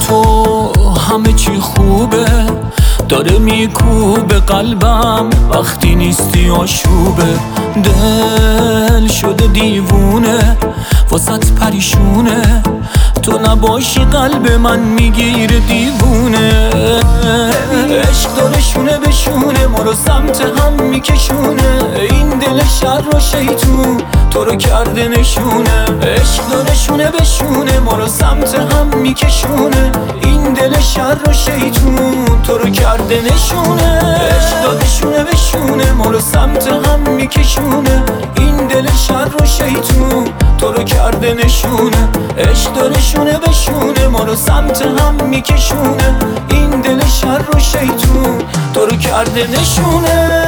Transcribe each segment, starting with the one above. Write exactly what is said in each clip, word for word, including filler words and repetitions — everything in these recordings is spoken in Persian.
تو همه چی خوبه، داره میکوبه قلبم وقتی نیستی آشوبه. دل شده دیوونه واسط پریشونه، تو نباشی قلب من میگیره دیوونه. عشق داره شونه به شونه ما رو سمت هم میکشونه، این دل شر و شیطون تو رو کرده نشونه. عشق داره شونه به شونه ما رو سمت هم میکشونه، این دل شر و شیطون تو رو کرده نشونه. عشق داره شونه به شونه ما رو سمت هم میکشونه، این دل شر و شیطون تو رو کرده نشونه. عشق داره شونه به شونه ما رو سمت هم میکشونه، این دل شر و شیطون تو رو کرده نشونه.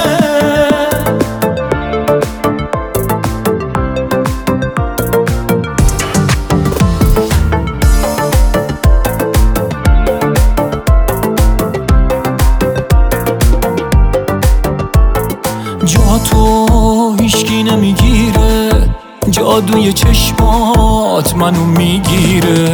جا تو هیچکی نمیگیره، جادوی چشمات منو میگیره.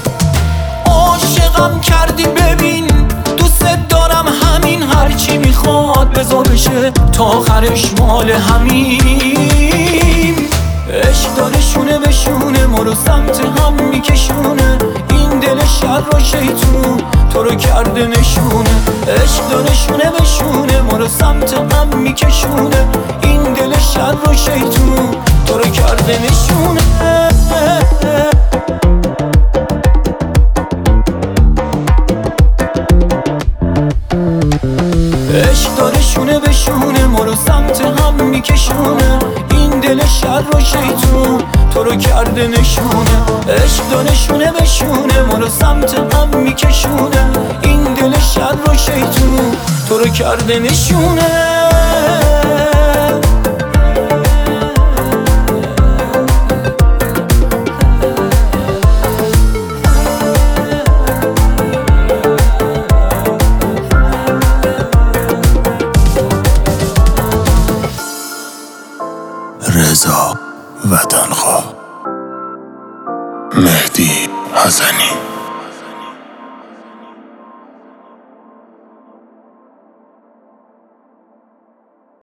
عاشقم کردی ببین دوست دارم همین، هرچی میخواد بذار بشه تا آخرش مال همین. عشق داره شونه به شونه ما رو سمت هم میکشونه، این دل شر و شیطون تو رو کرده نشونه. عشق داره شونه به شونه ما رو سمت هم میکشونه، این دل شر و شیطون تو رو کرده نشونه. عشق داره شونه به شونه ما رو سمت هم میکشونه، این دل شر و شیطون تو رو کرده نشونه. عشق داره شونه به شونه ما رو سمت هم میکشونه، این دل شر و شیطون تو رو کرده نشونه. رضا وطنخواه، مهدی حسنی.